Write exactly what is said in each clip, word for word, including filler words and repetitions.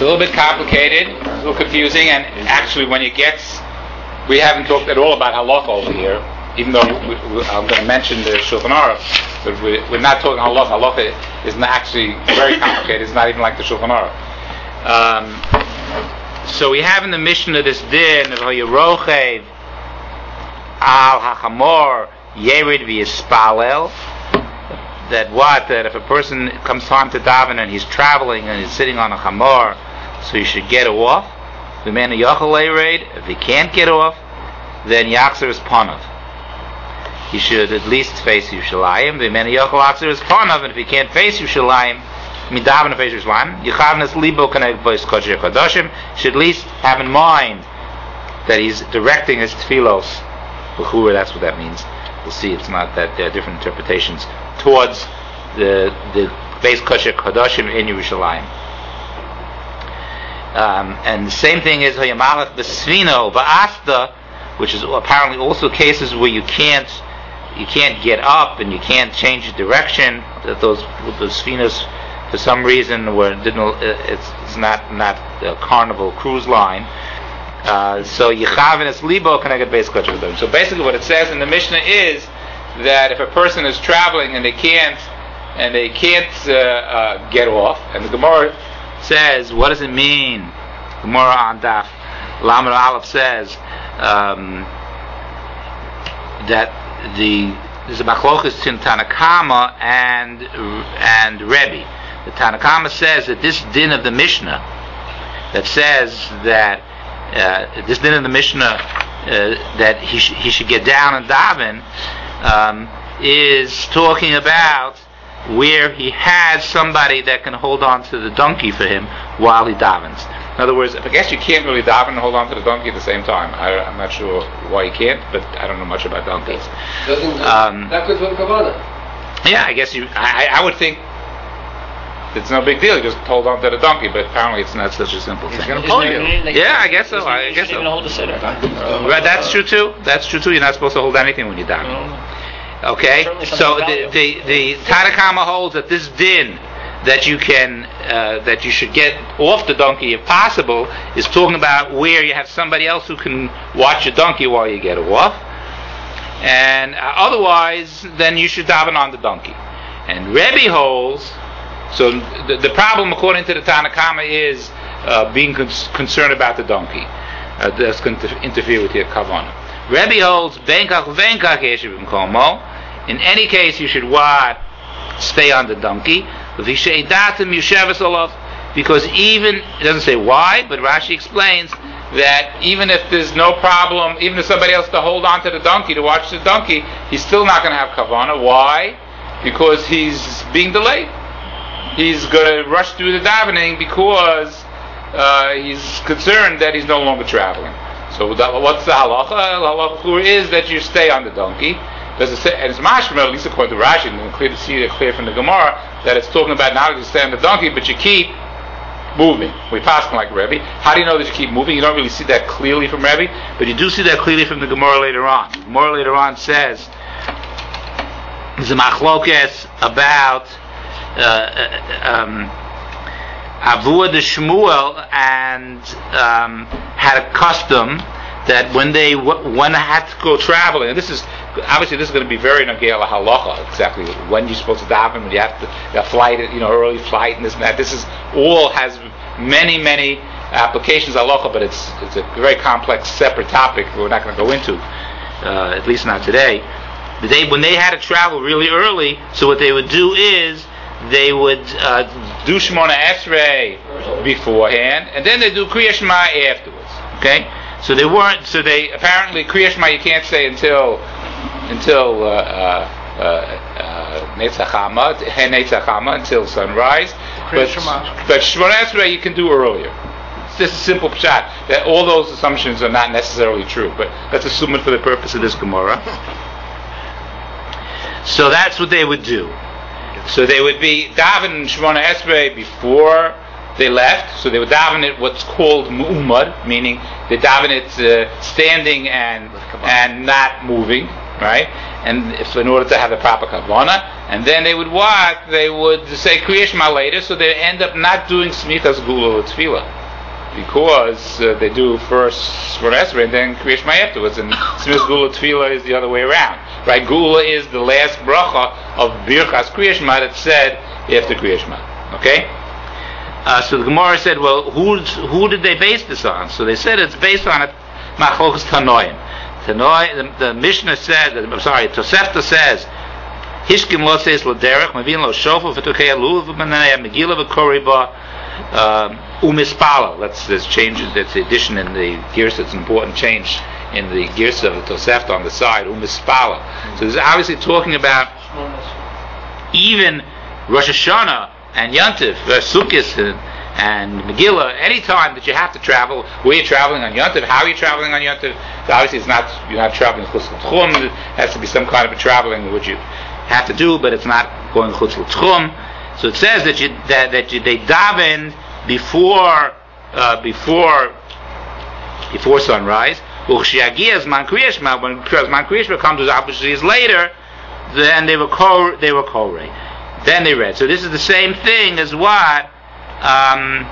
a little bit complicated, a little confusing, and actually when it gets, we haven't talked at all about halacha over here, even though we, we, I'm going to mention the Shulchan Aruch, but we, we're not talking halacha. Halacha is not actually very complicated. It's not even like the Shulchan Aruch. Um, so we have in the Mishnah this din of Yerochev al hachamor yerid v'yispalel, that what, that if a person comes time to daven and he's traveling and he's sitting on a chamor, so he should get off. The man if he can't get off, then Yachzer is Panav. He should at least face Yerushalayim. The man Yachzer is Panav, and if he can't face Yerushalayim, Midavan face Yerushalayim, Yechavnes Libo Kaneg Bois Kodesh Kodashim, should at least have in mind that he's directing his tefillos, B'chura, that's what that means. We'll see, it's not that there are different interpretations, towards the the Beis Kodesh Kodashim in Yerushalayim. Um, and the same thing is Hayamalach Besvino Ba'asta, which is apparently also cases where you can't you can't get up and you can't change the direction. That those those Sfinos for some reason were didn't it's, it's not not a Carnival cruise line. Uh, so Yechavin es Libo Kaneged Beis Kodesh. So basically, what it says in the Mishnah is that if a person is traveling and they can't and they can't uh, uh, get off, and the Gemara says, what does it mean? Gemara on Daf Lamed Aleph says um, that the there's a machlokas in Tanakama and and Rebbe. The Tanakama says that this din of the Mishnah that says that uh, this din of the Mishnah uh, that he sh- he should get down and daven um, is talking about where he has somebody that can hold on to the donkey for him while he davens. In other words, I guess you can't really daven and hold on to the donkey at the same time. I, I'm not sure why you can't, but I don't know much about donkeys. Um, that could be kavana. Yeah, I guess you. I, I would think it's no big deal. You just hold on to the donkey, but apparently it's not such a simple thing. He's going to pull you. Yeah, I guess so. I guess so. Even hold the sitter. Right, that's true too. That's true too. You're not supposed to hold anything when you daven. Okay, so the the, the Tanakama holds that this din that you can uh, that you should get off the donkey if possible is talking about where you have somebody else who can watch your donkey while you get off, and uh, otherwise then you should daven on the donkey. And Rebbe holds, so the, the problem according to the Tanakama is uh, being con- concerned about the donkey. Uh, that's going to interfere with your kavanah. Rebbe holds benkach venkach yeshivim komo. In any case, you should what? Stay on the donkey. Because even, it doesn't say why, but Rashi explains that even if there's no problem, even if somebody else to hold on to the donkey, to watch the donkey, he's still not going to have kavanah. Why? Because he's being delayed. He's going to rush through the davening because uh, he's concerned that he's no longer traveling. So what's the halacha? The halacha is that you stay on the donkey. Does it say, and it's mashma, at least according to Rashi, and it's clear to see it clear from the Gemara, that it's talking about not only you stay on the donkey, but you keep moving. We pass like Rebbe. How do you know that you keep moving? You don't really see that clearly from Rebbe, but you do see that clearly from the Gemara later on. The Gemara later on says, there's a machlokes about uh, um, Avua de Shmuel and um, had a custom that when they when they had to go traveling, and this is obviously this is going to be very nagei la halacha, exactly when you're supposed to daven, when you have to a flight, you know, early flight, and this and that. This is all has many many applications halacha, but it's it's a very complex separate topic we're not going to go into, uh, at least not today. They when they had to travel really early, so what they would do is they would uh, do Shemona Esrei beforehand, and then they do Kriya Shema afterwards. Okay. So they weren't. So they apparently Kriya Shema you can't say until until uh, uh, uh, Netzach Hama, Netzach Hama until sunrise. But but Shemona Esrei you can do earlier. It's just a simple pshat that all those assumptions are not necessarily true. But let's assume it for the purpose of this Gemara. So that's what they would do. So they would be daven Shemona Esrei before they left, so they would daven it what's called mu'umad, meaning they daven it uh, standing and and not moving, right? and if in order to have the proper kavanah, and then they would what? They would say Kriya Shema later, so they end up not doing Smichas Gula or Tefillah, because uh, they do first Shemona Esrei and then Kriya Shema afterwards, and Smichas Gula Tefillah is the other way around. Right? Gula is the last bracha of Birchas Kriya Shema that's said after Kriya Shema. Okay? Uh, so the Gemara said, well, who who did they base this on? So they said it's based on a Machlokas Tanoim. Tanoi, the, the Mishnah said, I'm sorry, Tosefta says, Hishkim lo says lo derech, mavin lo shofar, v'tukei aluv, v'manaya, megillah v'koriba, umispala. Let's, let's change it, that's the addition in the Girsa, it's an important change in the Girsa of the Tosefta on the side, umispala. So this is obviously talking about even Rosh Hashanah and Yontif, uh, Sukkot and, and Megillah, any time that you have to travel, where you're traveling on Yontif, how are you traveling on Yontif? So obviously it's not, you're not traveling chutz l'tchum, it has to be some kind of a traveling which you have to do, but it's not going chutz l'tchum. So it says that you, that, that you, they daven before, uh, before, before sunrise. When Zman Kriya Shema comes to later, then they were ko, they were korei. Then they read. So this is the same thing as what, um,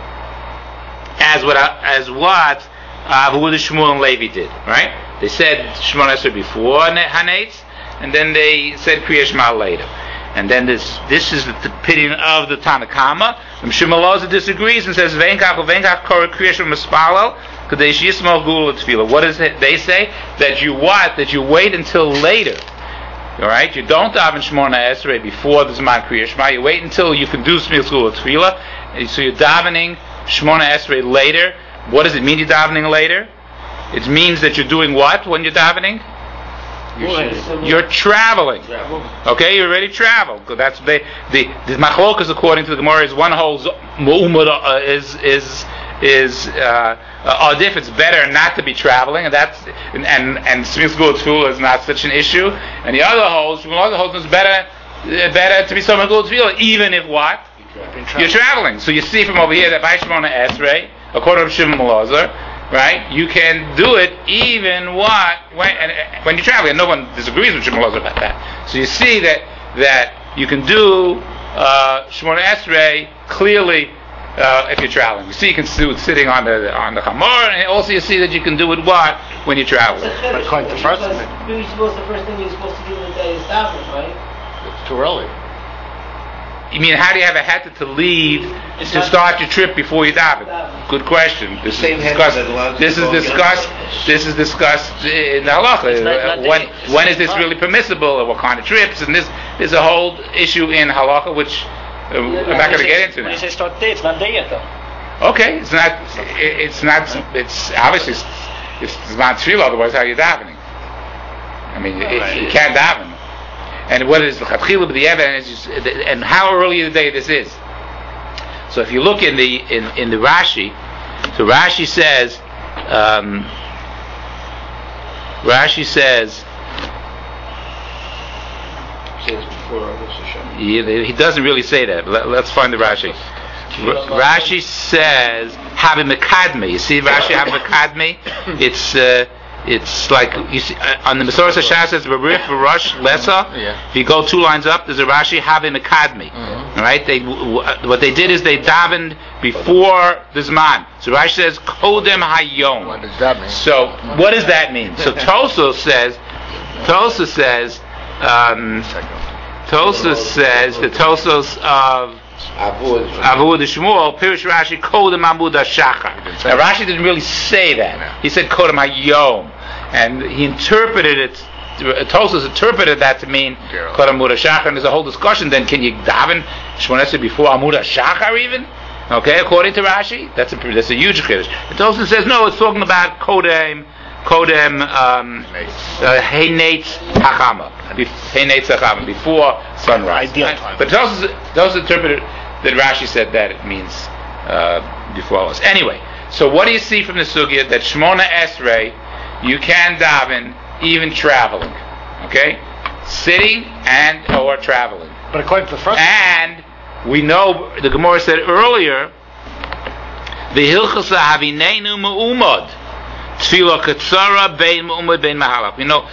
as what, as what Avuda Shmuel and Levi did, right? They said Shemona Esrei before Hanetz, and then they said Kriya Shema later. And then this, this is the opinion of the Tanakama. And Shmuel Loza disagrees and says Venkach Venkach Kor Kriya Shema Spalal Kadesh Yismal Gula Tefillah. What does it, they say? That you what? That you wait until later. All right, you don't daven Shemona Esrei before the Zman Kriya Shema. You wait until you can do Smichas Gula Tefillah. So you're davening Shemona Esrei later. What does it mean you're davening later? It means that you're doing what when you're davening? You're, you're traveling. Okay, you already traveled. That's the the, the machlokas according to the Gemara is one holds uh, is is is uh, uh, if it's better not to be traveling, and that's and and, and Smichas Gula Tefillah is not such an issue, and the other holds the other holds it's better uh, better to be Smichas Gula Tefillah even if what you're traveling. So you see from over here that by Shemona Esrei, according to Shimon Elazar, right, you can do it even what when and, uh, when you're traveling. And no one disagrees with Shimon Elazar about that. So you see that that you can do uh, Shemona Esrei clearly. Uh, if you're traveling, you see you can do it sitting on the on the chamor, and also you see that you can do it what when you're traveling. But according to the first thing, maybe supposed the first thing you're supposed to do in the day is daven, right? It's too early. You mean how do you have a heter to leave it's to start your trip before you daven? Good question. This is discussed. This is discussed. This is discussed in the halacha. Uh, when when is this really permissible, or what kind of trips? And this is a whole issue in halacha which. Uh, I'm not going to get into When now. you say start day, it's not day yet though. Okay, it's not. It's not. It's obviously it's, it's not tefillah. Otherwise, how are you davening? I mean, it, you can't daven. And what is the chatchila with the evidence? And how early in the day this is? So if you look in the in, in the Rashi, so Rashi says, um, Rashi says. He, he doesn't really say that. Let, let's find the Rashi. R- Rashi says Havi Mekadmi. You see Rashi Havi Mekadmi? It's uh, it's like you see uh, on the Masoras Hashar says Barif Rosh Lesa. If you go two lines up, there's a Rashi Havi Mekadmi. Mm-hmm. All right. They w- what they did is they davened before the Zman. So Rashi says Kodem Hayom. What does that mean? So what does that mean? So Tosos says Tosos says. Um, Tosos says the Tosos of Avud Shmuel Pirush Rashi Kodem Amud HaShachar. Now Rashi didn't really say that. He said Kodem Hayom, and he interpreted it. Tosos interpreted that to mean Kodem Amud HaShachar. And there's a whole discussion. Then can you daven Shemona Esrei before Amud HaShachar even? Okay, according to Rashi, that's a that's a huge chiddush. Tosos says no. It's talking about Kodem. Kodem Heinetz Hachama, Heinetz Hachama, before sunrise. Ideal time. But those those interpreted that Rashi said that it means uh, before us. Anyway, so what do you see from the sugya that Shemona Esrei you can daven even traveling, okay, sitting and or traveling. But according to the first, and we know the Gemara said earlier, the Hilchasa Havinenu Me'umad. Tefillah Katsara Bein Mu'umad Bein Mahalach. You know,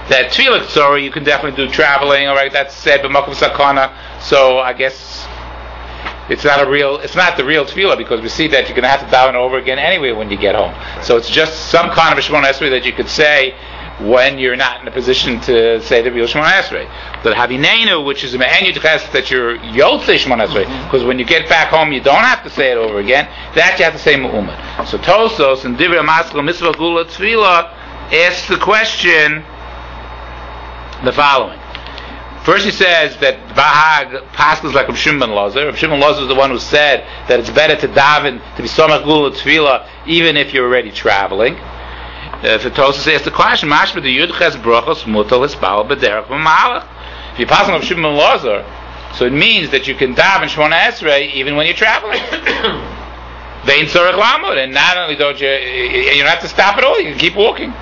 that tefillah sorry you can definitely do traveling. All right, that's said, but makom sakana. So I guess it's not a real, it's not the real tefillah because we see that you're going to have to daven over again anyway when you get home. So it's just some kind of a Shemona Esrei that you could say when you're not in a position to say the real Shemona Esrei. But Havinenu, which is a me'en yudches that you're yotzei Shemona Esrei, because when you get back home you don't have to say it over again. That you have to say Mu'umad. So Tosos and Divrei Maskil Mitzvah Gula Tefillah asks the question the following. First he says that Bahag Paschal is like Rav Shimon ben Lazar. Rav Shimon ben Lazar is the one who said that it's better to daven, to be Somach Gula Tefillah, even if you're already traveling. Uh, if the Tosas asks the question, Mashma the Yudches Brachos Mutal Espal B'derech V'Malach. If you pass on Rav Shimon ben Lazar, so it means that you can daven Shemona Esrei even when you're traveling. Vein Tzorech Lamud, and not only don't you, you don't have to stop at all. You can keep walking.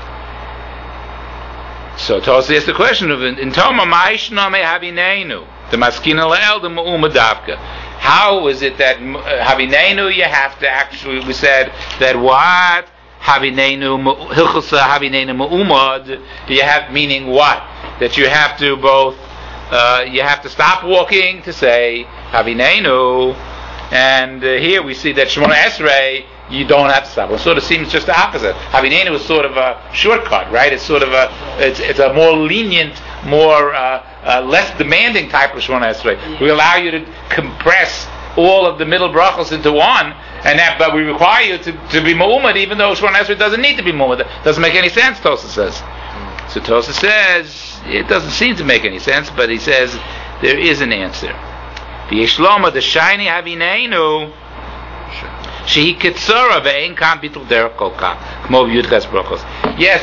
So Tosas asks the question of in Toma Ma'ishna Me Havinenu the Maskina Le'el the Mu'uma Davka. How is it that uh, Havinenu you have to actually? We said that what Havinenu Hilchasa Havinenu Mu'umad. You have meaning what? That you have to both. Uh, you have to stop walking to say Havinenu, and uh, here we see that Shemona Esrei. You don't have to stop. It sort of seems just the opposite. Havinenu is sort of a shortcut, right? It's sort of a, it's, it's a more lenient, more uh, uh, less demanding type of Shemona Esrei. We allow you to compress all of the middle brachos into one, and that, but we require you to, to be Mu'umad, even though Shemona Esrei doesn't need to be Mu'umad. Doesn't make any sense, Tosa says. So Tosa says it doesn't seem to make any sense, but he says there is an answer. V'yishloma the shiny Havinenu. Shehi Ketzora ve'ein kan bitul derech kol kach k'mo v'yudches brachos. Yes,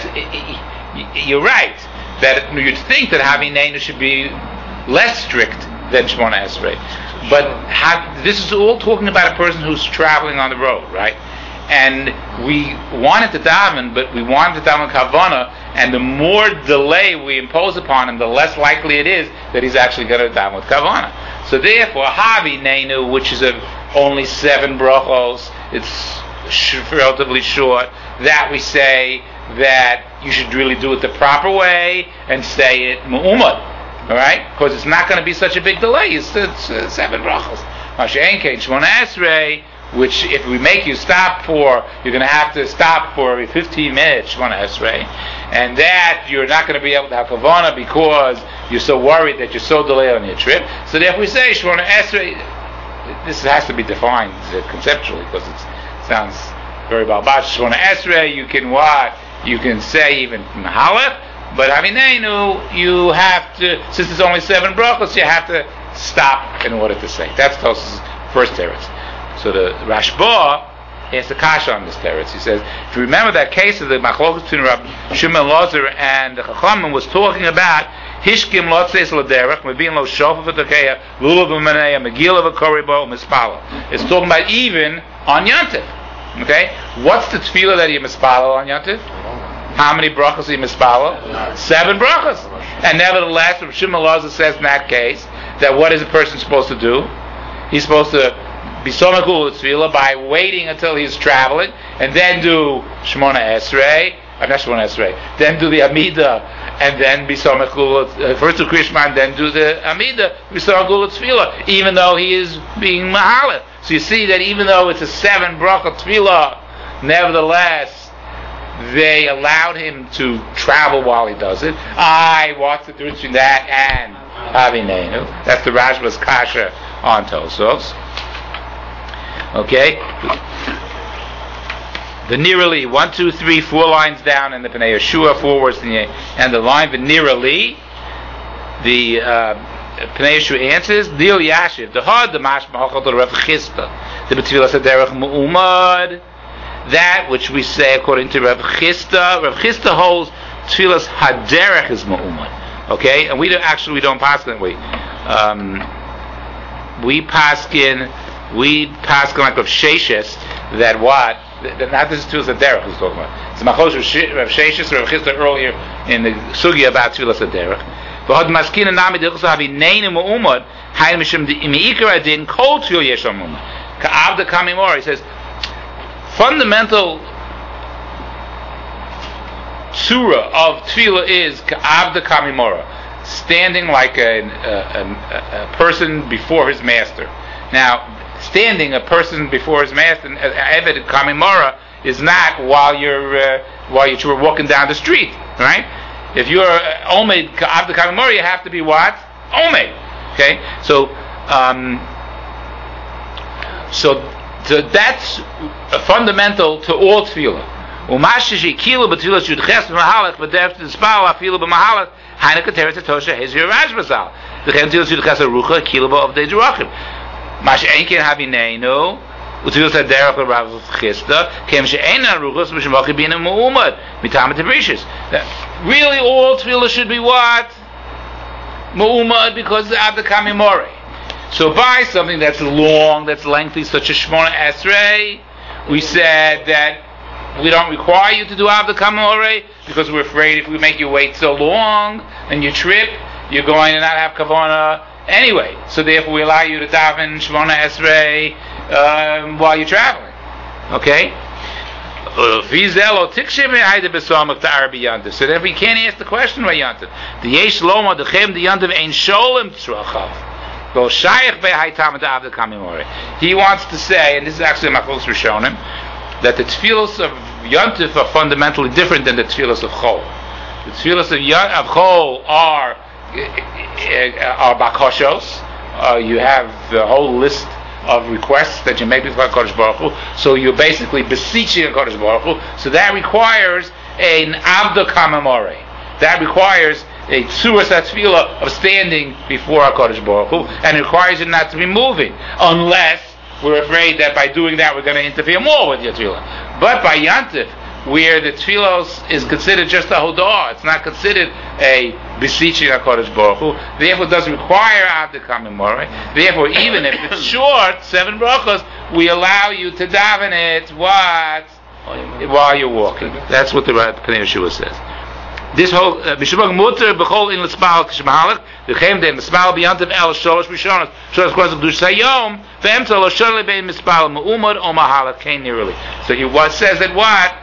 you're right that you'd think that Havinenu should be less strict than Shemona Esrei, but have, this is all talking about a person who's traveling on the road, right? And we wanted to daven, but we wanted to daven kavana, and the more delay we impose upon him, the less likely it is that he's actually going to daven with kavana. So therefore, Havinenu, which is a only seven brachos, it's sh- relatively short, that we say that you should really do it the proper way and say it mu'umad, alright? Because it's not going to be such a big delay. It's, it's uh, seven brachos. Mashe'en kein Shemona Esrei, which if we make you stop for, you're going to have to stop for every fifteen minutes, Shemona Esrei, and that you're not going to be able to have kavana because you're so worried that you're so delayed on your trip. So therefore we say Shemona Esrei. This has to be defined uh, conceptually because it sounds very balbash. Shemona Esrei, you can what? You can say even Mahalach, but Havinenu, you have to, since it's only seven brachos, you have to stop in order to say. That's Tos's first teretz. So the Rashba has a kasha on this teretz. He says, if you remember that case of the machlokas between Rabbi Shimon Lazar and the Chachamim was talking about Hishkim lotzeis l'derech, mebin lo shofa v'takeya, lulav v'maneya, megila v'koribo, mispala. It's talking about even on Yantiv. Okay? What's the tefillah that you mispala on Yantiv? How many brachas are you mispala? Seven brachas. And nevertheless, Rabbi Shimon Lazar says in that case, that what is a person supposed to do? He's supposed to be somach gula tefillah by waiting until he's traveling, and then do Shemona Esrei, uh, not Shemona Esrei, then do the Amida, and then be somach gula, uh, first do Krishma, then do the Amida, be somach gula tefillah, even though he is being mahalach. So you see that even though it's a seven bracha tefillah, nevertheless, they allowed him to travel while he does it. I, what's the difference between that and Havinenu? That's the Rashba's kasha on Tosos. Okay? The Nirali, one, two, three, four lines down in the Pnei Yeshua, four words in the and the line, the Nirali, the uh, Pnei Yeshua answers, Dil Yashiv, the Had, the Mashma Hachal, the Rav Chisda, the B'tfilas HaDerech Mu'umad, that which we say according to Rav Chisda. Rav Chisda holds Tfilas Haderech is Mu'umad. Okay? And we don't, actually we don't pass that way. Um, we paskin, we paskin like Rav Sheshes, that what? That not this is Tfilas Haderech who's talking about. It's Machos Rav Sheshes or Rav Chisda earlier in the Sugya about Tfilas Haderech. V'hod maskina nami d'chus havineinu mu'umad hayin mishum d'imi'ikar adin kol tfil yesh mu'umad. Ka'av de kamimor, he says, fundamental tsura of tefillah is ka'avda kamimora, standing like a, a, a, a person before his master. Now, standing a person before his master, Eved Kamimora, is not while you're uh, while you're walking down the street, right? If you're Omed Ka'avda Kamimora, you have to be what? Omed. Okay? So, um, so, so that's a fundamental to all tefillah. Umashishi kilo b'tefillah shudches b'mahalach b'derech t'spal afilu b'mahalach hainaka teretz tosha hezir rashbazal. V'chem tefillah shudches arucha kilo b'avdei derachim. Mash einken havineinu utefillah taderach l'rav chista kem she'ein aruchos b'shemachi b'ina mu'umad mitam tebrishis. Really, all tefillah should be what? Mu'umad, because of the kamimore. So by something that's long, that's lengthy, such as Shmona Esrei, we said that we don't require you to do Avda Kamimore because we're afraid if we make you wait so long and you trip, you're going to not have Kavanah anyway. So therefore we allow you to daven Shmona Esrei um, while you're traveling. Okay? So then we can't ask the question by Yantiv. The Yesh Loma, the Chem, the Yantiv, Ein Sholem Tzrachav. He wants to say, and this is actually Machlos Rishonim, that the tefillos of Yontif are fundamentally different than the tefillos of Chol. The tefillos of, Yon, of Chol are are bakoshos. Uh, you have the whole list of requests that you make before Kodesh Baruch Hu. So you're basically beseeching Kodesh Baruch Hu. So that requires an Avda Kamimore. That requires a tzuras tefillah of standing before HaKadosh Baruch Hu, and it requires it not to be moving, unless we're afraid that by doing that we're going to interfere more with your tefillah. But by Yantif, where the tefillah is considered just a hodah, it's not considered a beseeching HaKadosh Baruch Hu, therefore it doesn't require Avda Kamimore. Therefore, even if it's short, seven brachos, we allow you to daven it, what? While you're walking. That's what the Pnei Yeshua says. This whole Bishubag Mutter Bechol in L'Spal Kishmahalach the Chem De L'Spal B'Yantiv El Sholosh Rishonos Sholosh Kwanzah B'Dush Sayom V'Emtza Lo Sholosh Bein Mispal Me'umad O Mahalach Kain Niruli. So he what says that what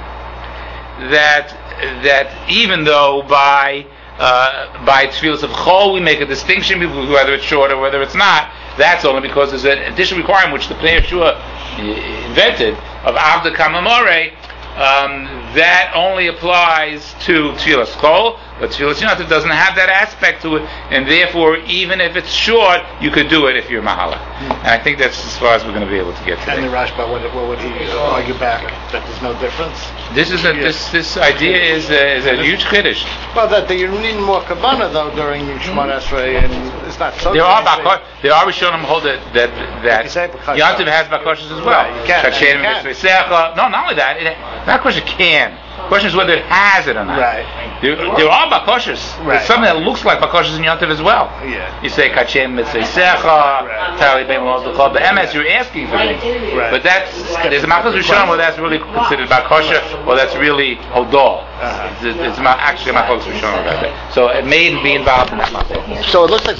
that that even though by uh, by tefillos of Chol we make a distinction between whether it's short or whether it's not, that's only because there's an additional requirement which the Pnei Yeshua invented of Avda Kamimore. Um, that only applies to Tfilas Chol, but Tfilas Yontif doesn't have that aspect to it, and therefore, even if it's short, you could do it if you're Mahala. Mm-hmm. And I think that's as far as we're going to be able to get today. And the Rashba, what, what would he uh, argue back? That there's no difference? This is a, this this idea is a, is a huge chiddush. Well, that you need more kavanah though during Shemona Esrei, and it's not so. There are bakor, there are Rishonim hold that that that Yontif has bakoshas as well. Right, you can. You can. No, not only that. It, not a question can. The question is whether it has it or not. Right. There, there are bakoshas. Right. There's something that looks like bakoshas in Yontif as well. Yeah. You say kachem mitzvah secha, tali bein los l'chol be'emes. You're asking for things. Right. But that's there's a machlos Rishonim where that's really considered bakosha, or that's really hodor. Uh-huh. It's, it's, it's actually a machlos Rishonim about that. So it may be involved in that machlos. So it looks like